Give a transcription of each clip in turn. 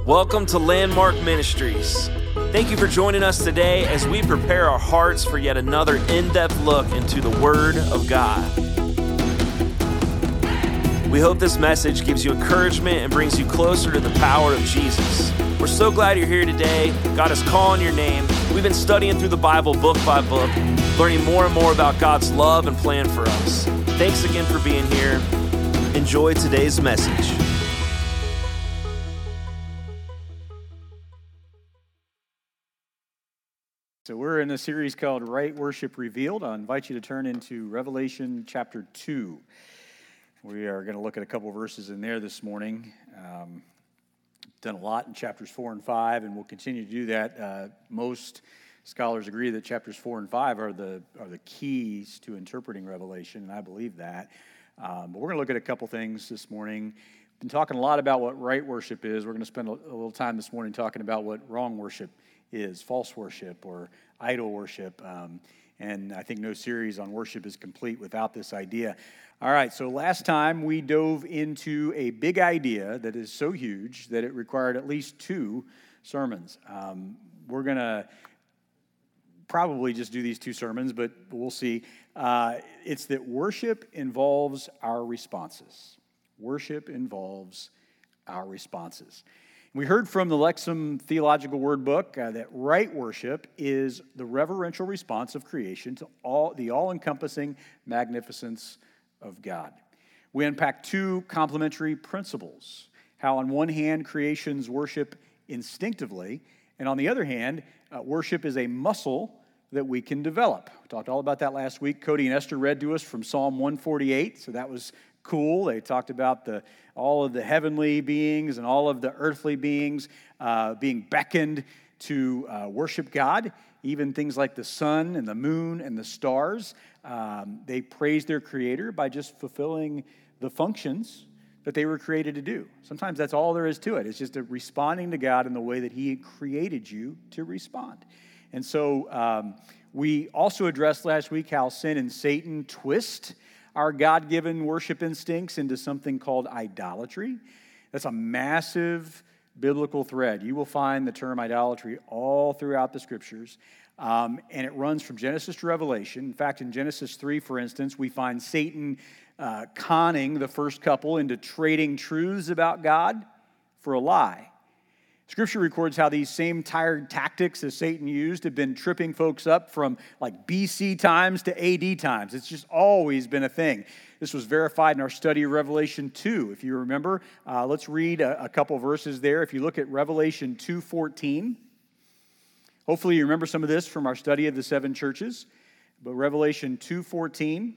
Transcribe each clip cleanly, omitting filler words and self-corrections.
Welcome to Landmark Ministries. Thank you for joining us today as we prepare our hearts for yet another in-depth look into the Word of God. We hope this message gives you encouragement and brings you closer to the power of Jesus. We're so glad you're here today. God is calling your name. We've been studying through the Bible book by book, learning more and more about God's love and plan for us. Thanks again for being here. Enjoy today's message. So we're in a series called Right Worship Revealed. I invite you to turn into Revelation chapter 2. We are going to look at a couple verses in there this morning. Done a lot in chapters 4 and 5, and we'll continue to do that. Most scholars agree that chapters 4 and 5 are the keys to interpreting Revelation, and I believe that. But we're going to look at a couple things this morning. Been talking a lot about what right worship is. We're going to spend a little time this morning talking about what wrong worship is, false worship or idol worship. And I think no series on worship is complete without this idea. All right, so last time we dove into a big idea that is so huge that it required at least 2 sermons. We're going to probably just do these 2 sermons, but we'll see. It's that worship involves our responses. Worship involves our responses. We heard from the Lexham Theological Word Book that right worship is the reverential response of creation to the all-encompassing magnificence of God. We unpacked 2 complementary principles, how on one hand creations worship instinctively, and on the other hand, worship is a muscle that we can develop. We talked all about that last week. Cody and Esther read to us from Psalm 148, so that was cool. They talked about all of the heavenly beings and all of the earthly beings being beckoned to worship God. Even things like the sun and the moon and the stars, they praise their Creator by just fulfilling the functions that they were created to do. Sometimes that's all there is to it. It's just responding to God in the way that He created you to respond. And so we also addressed last week how sin and Satan twist our God-given worship instincts into something called idolatry. That's a massive biblical thread. You will find the term idolatry all throughout the Scriptures, and it runs from Genesis to Revelation. In fact, in Genesis 3, for instance, we find Satan conning the first couple into trading truths about God for a lie. Scripture records how these same tired tactics that Satan used have been tripping folks up from like BC times to AD times. It's just always been a thing. This was verified in our study of Revelation 2. If you remember, let's read a couple verses there. If you look at Revelation 2:14, hopefully you remember some of this from our study of the 7 churches. But Revelation 2:14,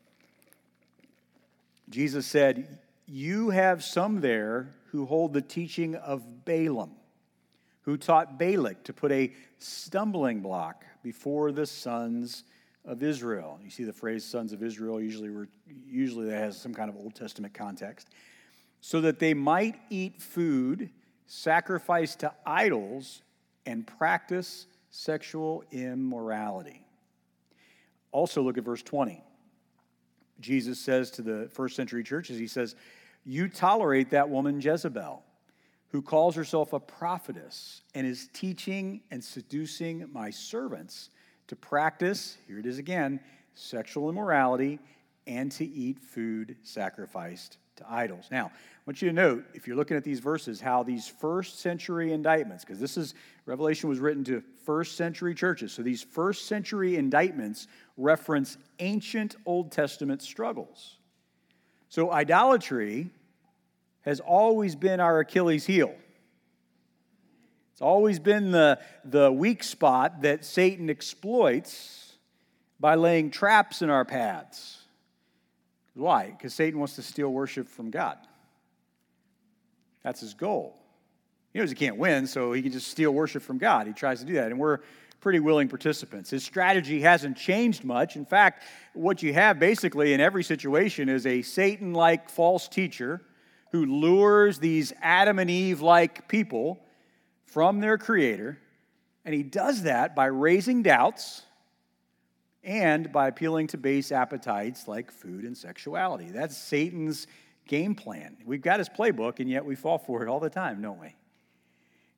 Jesus said, "You have some there who hold the teaching of Balaam, who taught Balak to put a stumbling block before the sons of Israel." You see the phrase "sons of Israel," usually that has some kind of Old Testament context. "So that they might eat food sacrificed to idols and practice sexual immorality." Also look at verse 20. Jesus says to the first century churches, He says, "You tolerate that woman Jezebel, who calls herself a prophetess and is teaching and seducing my servants to practice," here it is again, "sexual immorality and to eat food sacrificed to idols." Now, I want you to note, if you're looking at these verses, how these first century indictments, because Revelation was written to first century churches, so these first century indictments reference ancient Old Testament struggles. So idolatry has always been our Achilles heel. It's always been the weak spot that Satan exploits by laying traps in our paths. Why? Because Satan wants to steal worship from God. That's his goal. He knows he can't win, so he can just steal worship from God. He tries to do that, and we're pretty willing participants. His strategy hasn't changed much. In fact, what you have basically in every situation is a Satan-like false teacher who lures these Adam and Eve-like people from their Creator, and he does that by raising doubts and by appealing to base appetites like food and sexuality. That's Satan's game plan. We've got his playbook, and yet we fall for it all the time, don't we?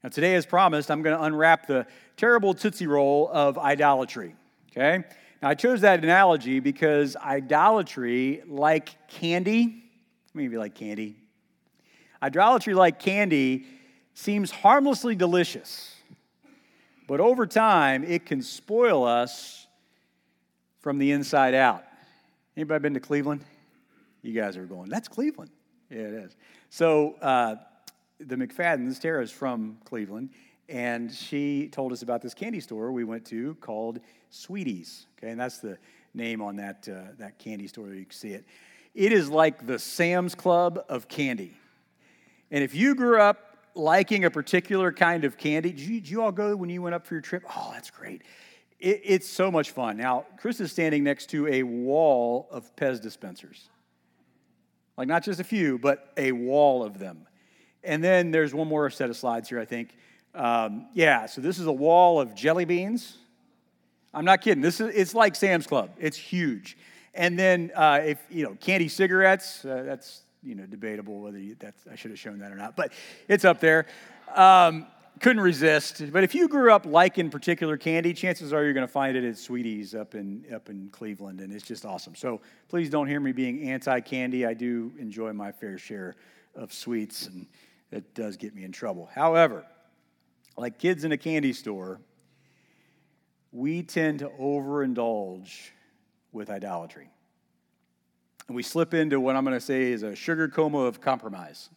Now, today, as promised, I'm going to unwrap the terrible Tootsie Roll of idolatry, okay? Now, I chose that analogy because idolatry, like candy, maybe like candy, idolatry, like candy, seems harmlessly delicious, but over time, it can spoil us from the inside out. Anybody been to Cleveland? You guys are going, that's Cleveland. Yeah, it is. So, the McFaddens, Tara's from Cleveland, and she told us about this candy store we went to called Sweeties. Okay, and that's the name on that candy store. You can see it. It is like the Sam's Club of candy. And if you grew up liking a particular kind of candy, did you all go when you went up for your trip? Oh, that's great. It's so much fun. Now, Chris is standing next to a wall of Pez dispensers. Like not just a few, but a wall of them. And then there's one more set of slides here, I think. So this is a wall of jelly beans. I'm not kidding. It's like Sam's Club. It's huge. And then candy cigarettes, that's debatable whether I should have shown that or not, but it's up there. Couldn't resist. But if you grew up liking particular candy, chances are you're going to find it at Sweeties up in Cleveland, and it's just awesome. So please don't hear me being anti-candy. I do enjoy my fair share of sweets, and it does get me in trouble. However, like kids in a candy store, we tend to overindulge with idolatry. And we slip into what I'm going to say is a sugar coma of compromise.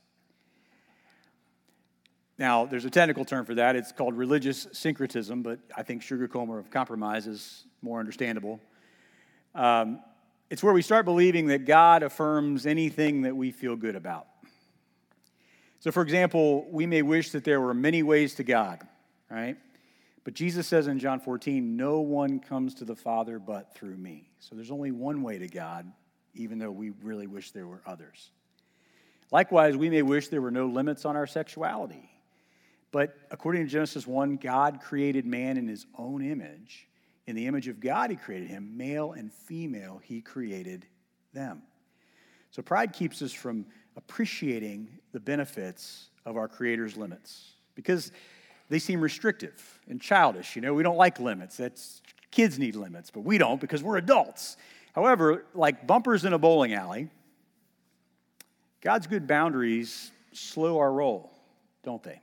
Now, there's a technical term for that. It's called religious syncretism, but I think sugar coma of compromise is more understandable. It's where we start believing that God affirms anything that we feel good about. So, for example, we may wish that there were many ways to God, right? But Jesus says in John 14, no one comes to the Father but through me. So there's only one way to God, even though we really wish there were others. Likewise, we may wish there were no limits on our sexuality. But according to Genesis 1, God created man in his own image. In the image of God, he created him. Male and female, he created them. So pride keeps us from appreciating the benefits of our Creator's limits because they seem restrictive and childish. We don't like limits. Kids need limits, but we don't because we're adults. However, like bumpers in a bowling alley, God's good boundaries slow our roll, don't they?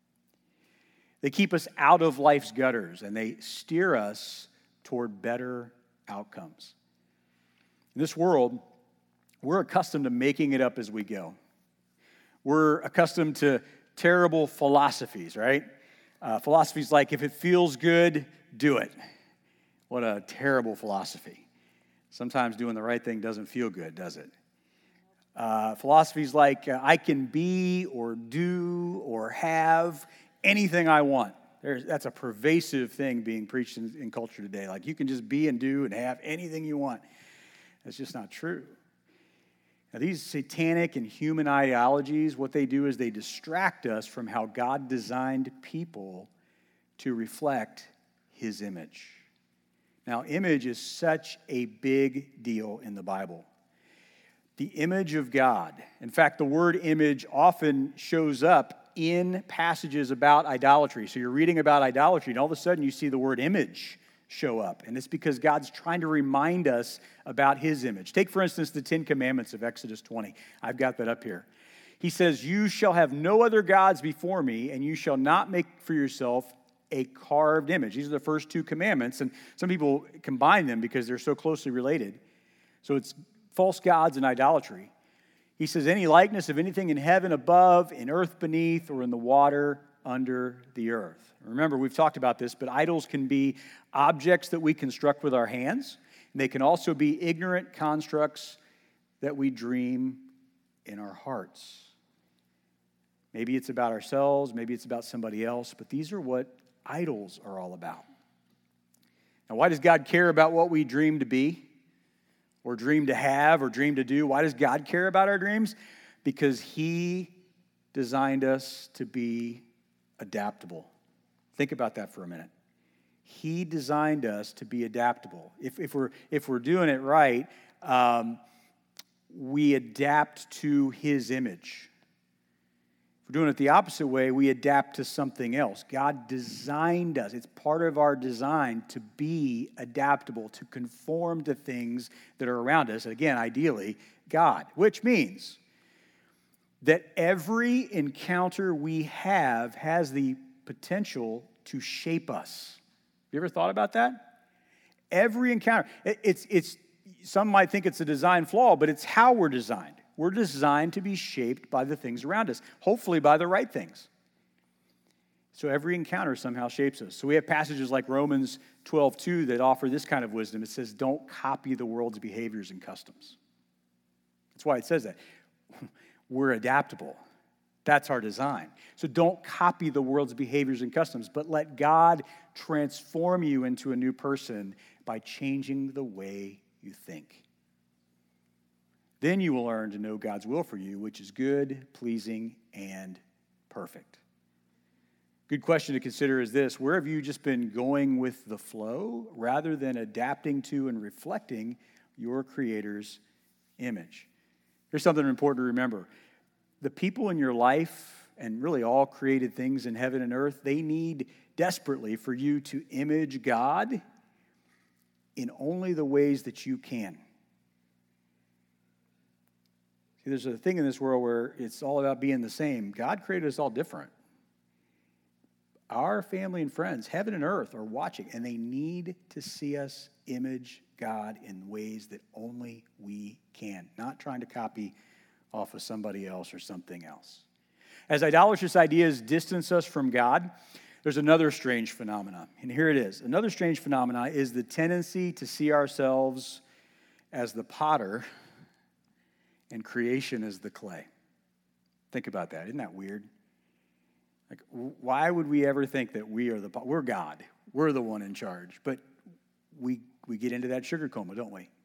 They keep us out of life's gutters, and they steer us toward better outcomes. In this world, we're accustomed to making it up as we go. We're accustomed to terrible philosophies, right? Philosophies like, if it feels good, do it. What a terrible philosophy. Sometimes doing the right thing doesn't feel good, does it? Philosophies like, I can be or do or have anything I want. That's a pervasive thing being preached in culture today. Like, you can just be and do and have anything you want. That's just not true. Now, these satanic and human ideologies, what they do is they distract us from how God designed people to reflect his image. Now, image is such a big deal in the Bible. The image of God. In fact, the word image often shows up in passages about idolatry. So you're reading about idolatry, and all of a sudden you see the word image show up. And it's because God's trying to remind us about his image. Take, for instance, the 10 Commandments of Exodus 20. I've got that up here. He says, you shall have no other gods before me, and you shall not make for yourself a carved image. These are the first two commandments, and some people combine them because they're so closely related. So it's false gods and idolatry. He says, any likeness of anything in heaven above, in earth beneath, or in the water under the earth. Remember, we've talked about this, but idols can be objects that we construct with our hands. And they can also be ignorant constructs that we dream in our hearts. Maybe it's about ourselves, maybe it's about somebody else, but these are what idols are all about. Now, why does God care about what we dream to be, or dream to have, or dream to do? Why does God care about our dreams? Because he designed us to be adaptable. Think about that for a minute. He designed us to be adaptable. If we're doing it right, we adapt to his image. If we're doing it the opposite way, we adapt to something else. God designed us. It's part of our design to be adaptable, to conform to things that are around us. And again, ideally, God, which means that every encounter we have has the potential to shape us. You ever thought about that? Every encounter. It's some might think it's a design flaw, but it's how we're designed. We're designed to be shaped by the things around us, hopefully by the right things. So every encounter somehow shapes us. So we have passages like Romans 12:2 that offer this kind of wisdom. It says, don't copy the world's behaviors and customs. That's why it says that. We're adaptable. That's our design. So don't copy the world's behaviors and customs, but let God transform you into a new person by changing the way you think. Then you will learn to know God's will for you, which is good, pleasing, and perfect. Good question to consider is this: where have you just been going with the flow rather than adapting to and reflecting your Creator's image? Here's something important to remember. The people in your life, and really all created things in heaven and earth, they need desperately for you to image God in only the ways that you can. See, there's a thing in this world where it's all about being the same. God created us all different. Our family and friends, heaven and earth, are watching, and they need to see us image God in ways that only we can, not trying to copy off of somebody else or something else. As idolatrous ideas distance us from God, there's another strange phenomenon, and here it is. Another strange phenomenon is the tendency to see ourselves as the potter and creation as the clay. Think about that. Isn't that weird? Like, why would we ever think that we're God? We're the one in charge. But we get into that sugar coma, don't we?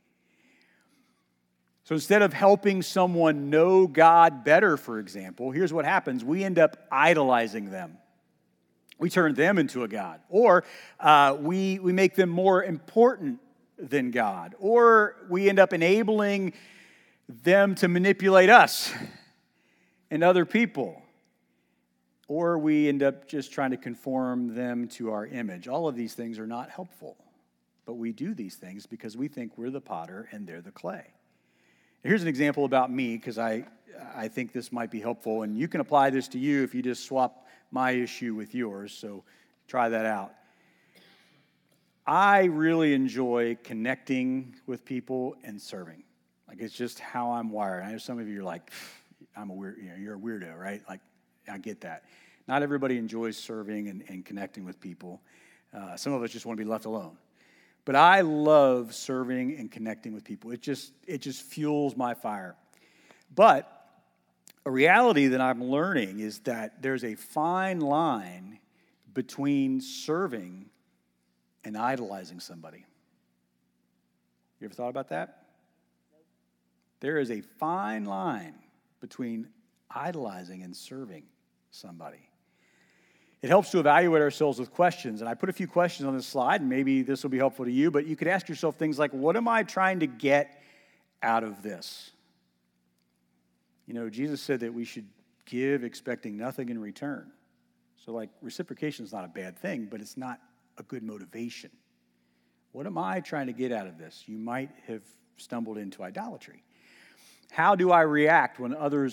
So instead of helping someone know God better, for example, here's what happens. We end up idolizing them. We turn them into a god. Or we make them more important than God. Or we end up enabling them to manipulate us and other people. Or we end up just trying to conform them to our image. All of these things are not helpful. But we do these things because we think we're the potter and they're the clay. Here's an example about me, because I think this might be helpful, and you can apply this to you if you just swap my issue with yours, so try that out. I really enjoy connecting with people and serving. Like, it's just how I'm wired. I know some of you are like, I'm a weird, you're a weirdo, right? Like, I get that. Not everybody enjoys serving and connecting with people. Some of us just want to be left alone. But I love serving and connecting with people. It just fuels my fire. But a reality that I'm learning is that there's a fine line between serving and idolizing somebody. You ever thought about that? There is a fine line between idolizing and serving somebody. It helps to evaluate ourselves with questions. And I put a few questions on this slide, and maybe this will be helpful to you, but you could ask yourself things like, what am I trying to get out of this? You know, Jesus said that we should give expecting nothing in return. So, like, reciprocation is not a bad thing, but it's not a good motivation. What am I trying to get out of this? You might have stumbled into idolatry. How do I react when others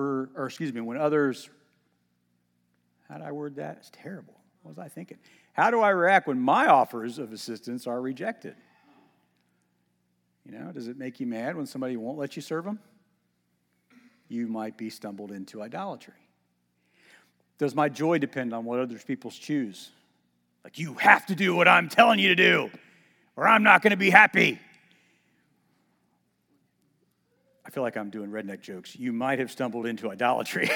how did I word that? It's terrible. What was I thinking? How do I react when my offers of assistance are rejected? You know, does it make you mad when somebody won't let you serve them? You might be stumbled into idolatry. Does my joy depend on what other people choose? Like, you have to do what I'm telling you to do, or I'm not going to be happy. I feel like I'm doing redneck jokes. You might have stumbled into idolatry.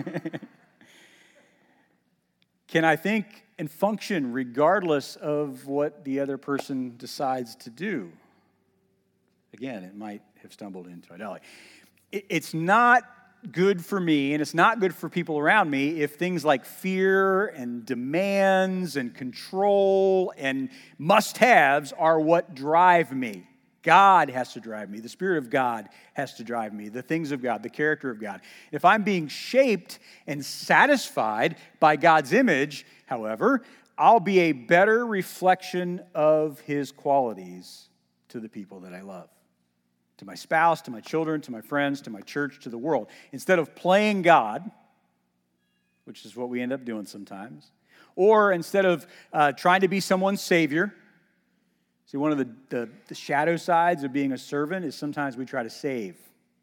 Can I think and function regardless of what the other person decides to do? Again, it might have stumbled into idolatry. It's not good for me, and it's not good for people around me if things like fear and demands and control and must-haves are what drive me. God has to drive me. The Spirit of God has to drive me. The things of God, the character of God. If I'm being shaped and satisfied by God's image, however, I'll be a better reflection of His qualities to the people that I love. To my spouse, to my children, to my friends, to my church, to the world. Instead of playing God, which is what we end up doing sometimes, or instead of trying to be someone's savior. See, one of the shadow sides of being a servant is sometimes we try to save.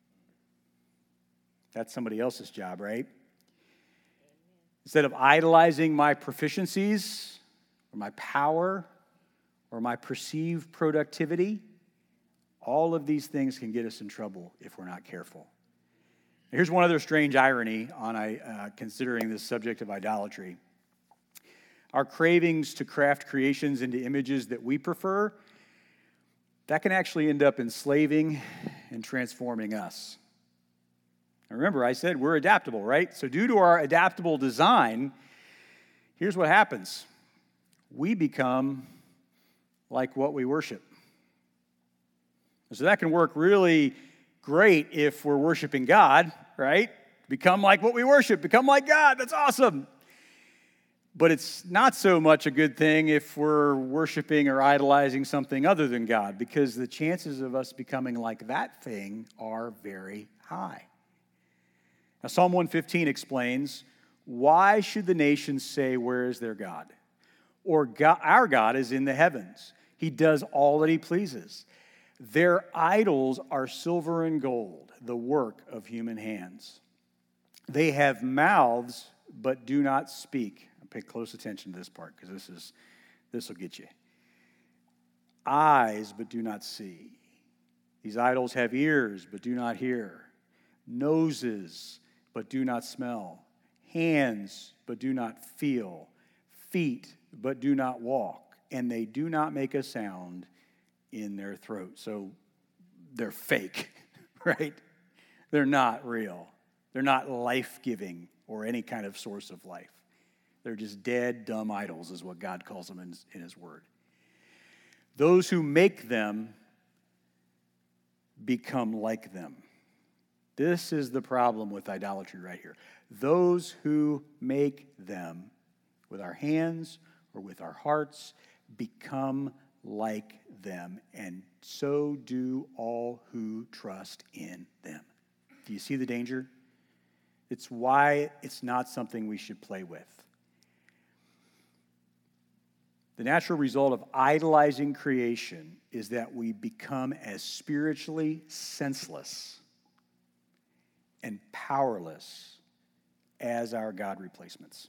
That's somebody else's job, right? Instead of idolizing my proficiencies or my power or my perceived productivity, all of these things can get us in trouble if we're not careful. Here's one other strange irony on considering this subject of idolatry. Our cravings to craft creations into images that we prefer, that can actually end up enslaving and transforming us. Now remember, I said we're adaptable, right? So due to our adaptable design, here's what happens. We become like what we worship. So that can work really great if we're worshiping God, right? Become like what we worship, become like God, that's awesome. But it's not so much a good thing if we're worshiping or idolizing something other than God, because the chances of us becoming like that thing are very high. Now, Psalm 115 explains, why should the nations say, where is their God? Or our God is in the heavens. He does all that He pleases. Their idols are silver and gold, the work of human hands. They have mouths, but do not speak. Pay close attention to this part, because this will get you. Eyes, but do not see. These idols have ears, but do not hear. Noses, but do not smell. Hands, but do not feel. Feet, but do not walk. And they do not make a sound in their throat. So they're fake, right? They're not real. They're not life-giving or any kind of source of life. They're just dead, dumb idols is what God calls them in His Word. Those who make them become like them. This is the problem with idolatry right here. Those who make them with our hands or with our hearts become like them, and so do all who trust in them. Do you see the danger? It's why it's not something we should play with. The natural result of idolizing creation is that we become as spiritually senseless and powerless as our God replacements.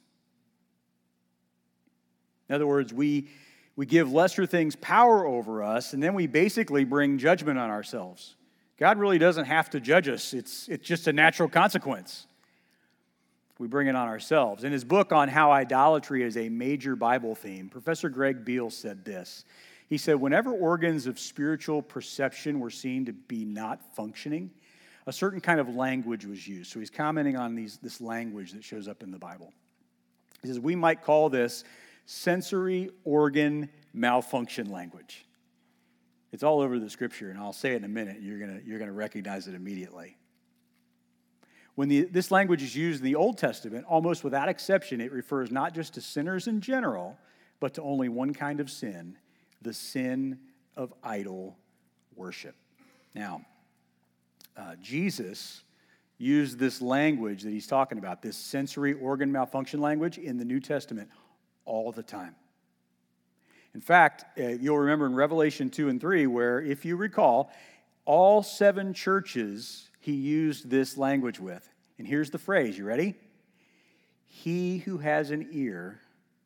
In other words, we give lesser things power over us, and then we basically bring judgment on ourselves. God really doesn't have to judge us. It's just a natural consequence. We bring it on ourselves. In his book on how idolatry is a major Bible theme, Professor Greg Beale said this. He said, whenever organs of spiritual perception were seen to be not functioning, a certain kind of language was used. So he's commenting on this language that shows up in the Bible. He says, we might call this sensory organ malfunction language. It's all over the scripture, and I'll say it in a minute. You're gonna recognize it immediately. When this language is used in the Old Testament, almost without exception, it refers not just to sinners in general, but to only one kind of sin, the sin of idol worship. Now, Jesus used this language that he's talking about, this sensory organ malfunction language, in the New Testament all the time. In fact, you'll remember in Revelation 2 and 3, where, if you recall, all 7 churches he used this language with. And here's the phrase. You ready? He who has an ear,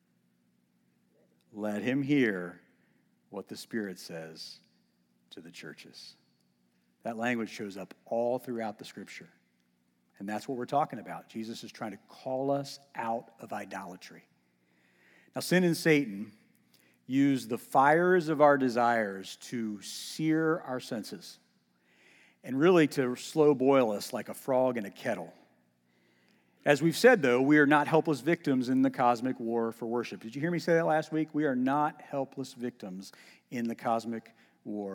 let him hear what the Spirit says to the churches. That language shows up all throughout the Scripture. And that's what we're talking about. Jesus is trying to call us out of idolatry. Now, sin and Satan use the fires of our desires to sear our senses and really to slow boil us like a frog in a kettle. As we've said, though, we are not helpless victims in the cosmic war for worship. Did you hear me say that last week? We are not helpless victims in the cosmic war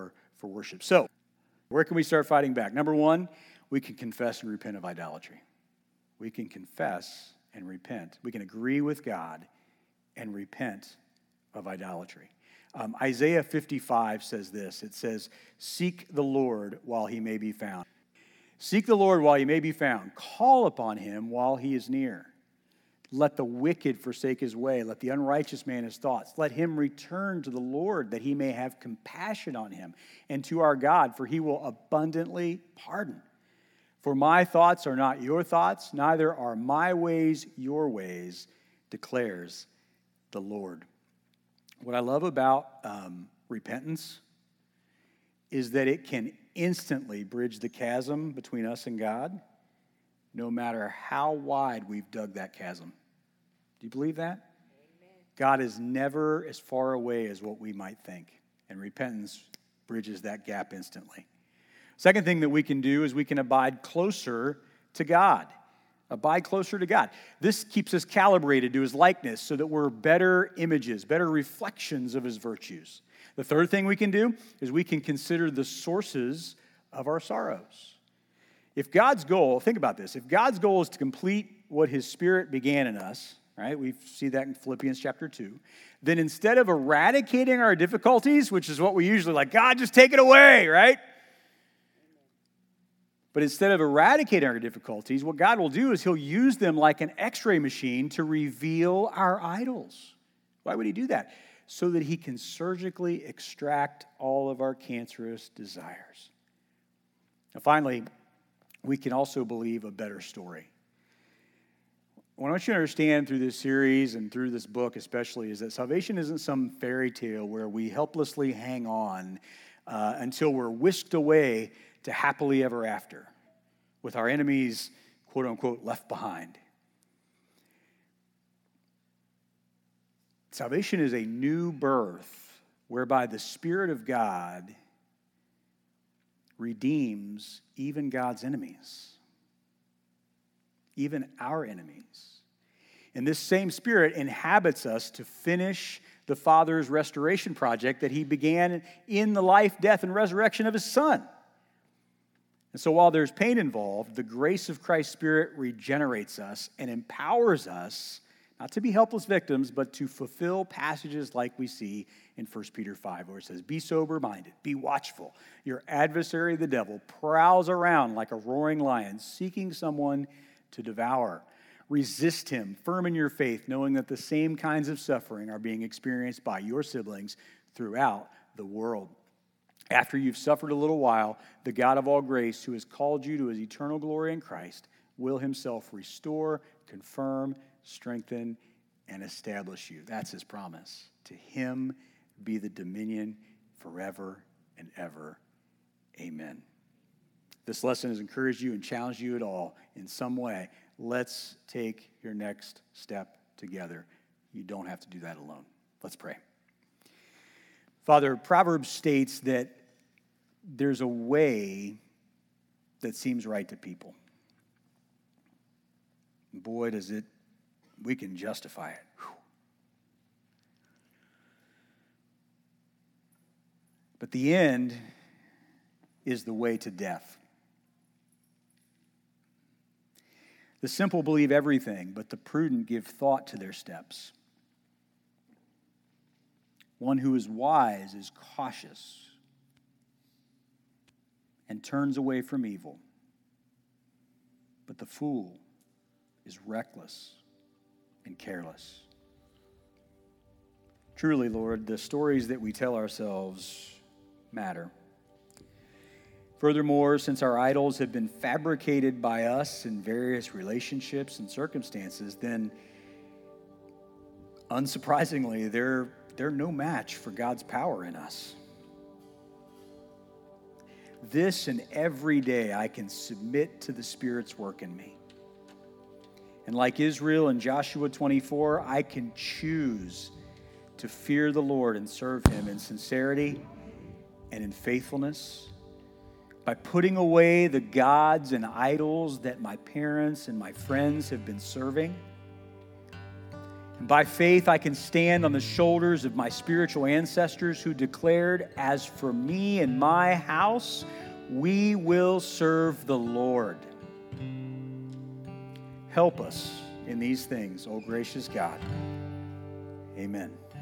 for worship. So, where can we start fighting back? Number one, we can confess and repent of idolatry. We can confess and repent. We can agree with God and repent of idolatry. Isaiah 55 says this. It says, "Seek the Lord while he may be found. Seek the Lord while he may be found. Call upon him while he is near. Let the wicked forsake his way. Let the unrighteous man his thoughts. Let him return to the Lord, that he may have compassion on him, and to our God, for he will abundantly pardon. For my thoughts are not your thoughts, neither are my ways your ways, declares the Lord." What I love about repentance is that it can instantly bridge the chasm between us and God, no matter how wide we've dug that chasm. Do you believe that? Amen. God is never as far away as what we might think, and repentance bridges that gap instantly. Second thing that we can do is we can abide closer to God. Abide closer to God. This keeps us calibrated to his likeness so that we're better images, better reflections of his virtues. The third thing we can do is we can consider the sources of our sorrows. If God's goal, think about this, if God's goal is to complete what his Spirit began in us, right, we see that in Philippians chapter 2, then instead of eradicating our difficulties, which is what we usually like, God, just take it away, right? But instead of eradicating our difficulties, what God will do is he'll use them like an x-ray machine to reveal our idols. Why would he do that? So that he can surgically extract all of our cancerous desires. And finally, we can also believe a better story. What I want you to understand through this series and through this book especially is that salvation isn't some fairy tale where we helplessly hang on until we're whisked away to happily ever after, with our enemies, quote unquote, left behind. Salvation is a new birth whereby the Spirit of God redeems even God's enemies, even our enemies. And this same Spirit inhabits us to finish the Father's restoration project that he began in the life, death, and resurrection of his Son. And so while there's pain involved, the grace of Christ's Spirit regenerates us and empowers us not to be helpless victims, but to fulfill passages like we see in 1 Peter 5, where it says, "Be sober-minded, be watchful. Your adversary, the devil, prowls around like a roaring lion, seeking someone to devour. Resist him, firm in your faith, knowing that the same kinds of suffering are being experienced by your siblings throughout the world. After you've suffered a little while, the God of all grace, who has called you to his eternal glory in Christ, will himself restore, confirm, strengthen, and establish you." That's his promise. To him be the dominion forever and ever. Amen. This lesson has encouraged you and challenged you at all in some way. Let's take your next step together. You don't have to do that alone. Let's pray. Father, Proverbs states that there's a way that seems right to people. Boy, we can justify it. Whew. But the end is the way to death. The simple believe everything, but the prudent give thought to their steps. One who is wise is cautious and turns away from evil, but the fool is reckless and careless. Truly, Lord, the stories that we tell ourselves matter. Furthermore, since our idols have been fabricated by us in various relationships and circumstances, then unsurprisingly, they're no match for God's power in us. This and every day I can submit to the Spirit's work in me. And like Israel in Joshua 24, I can choose to fear the Lord and serve him in sincerity and in faithfulness, by putting away the gods and idols that my parents and my friends have been serving. By faith, I can stand on the shoulders of my spiritual ancestors who declared, as for me and my house, we will serve the Lord. Help us in these things, O gracious God. Amen.